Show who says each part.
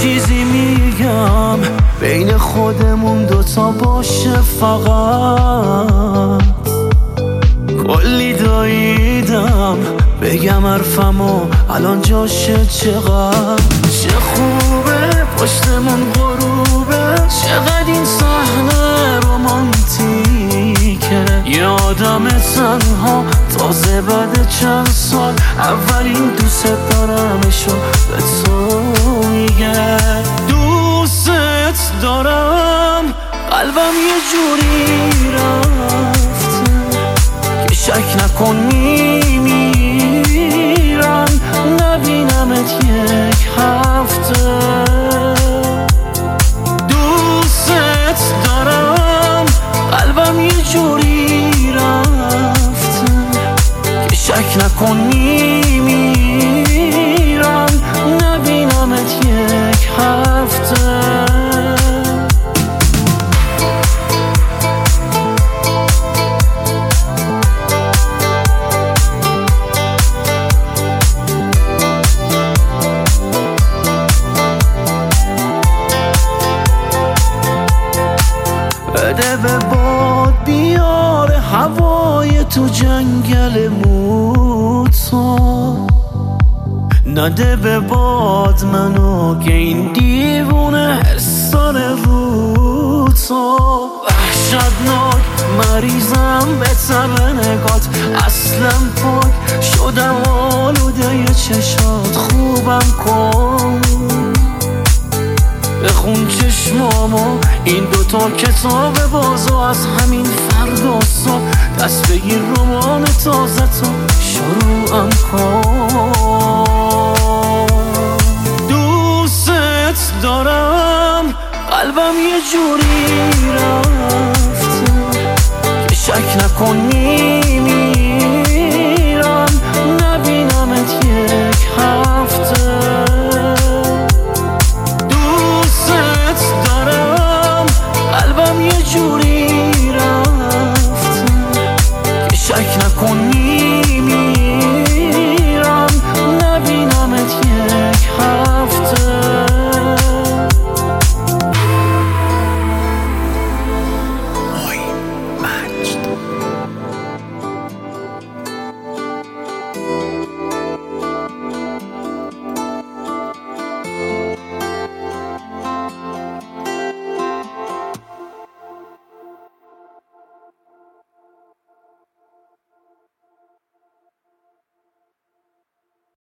Speaker 1: چیزی میگم بین خودمون دوتا باشه فقط. کلی داییدم بگم حرفمو الان جاشه چقدر. چه خوبه پشتمون غروبه، چقدر این صحنه رومانتیکه. یه آدم تنها تازه بعد چند سال اولین دوست دارمشو به تو میگه. دوست دارم قلبم یه جوری رفته که شک نکن میمیرم نبینمت یک هفته. دوست دارم قلبم یه جوری رفته که شک نکن میمیرم نبینمت یک هفته. بده به باد بیاره هوای تو جنگل موتا، نده به باد منو که این دیوونه حسانه رو تو. وحشتناک مریضم به طب نگات، اصلا پاک شدم آلوده ی چشات. خوبم کن بخون چشمامو این دوتا کتاب بازو، از همین فردا صبح دست بگیر رمان تازه تو شروعم کن. دوست دارم قلبم یه جوری رفته که شک نکن میمیرم